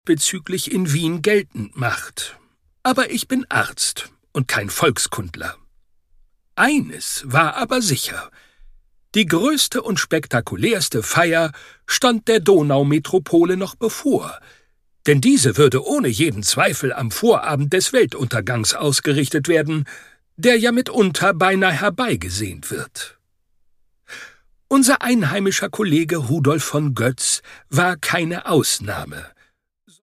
bezüglich in Wien geltend macht. Aber ich bin Arzt und kein Volkskundler. Eines war aber sicher: Die größte und spektakulärste Feier stand der Donaumetropole noch bevor, denn diese würde ohne jeden Zweifel am Vorabend des Weltuntergangs ausgerichtet werden, der ja mitunter beinahe herbeigesehnt wird. Unser einheimischer Kollege Rudolf von Götz war keine Ausnahme.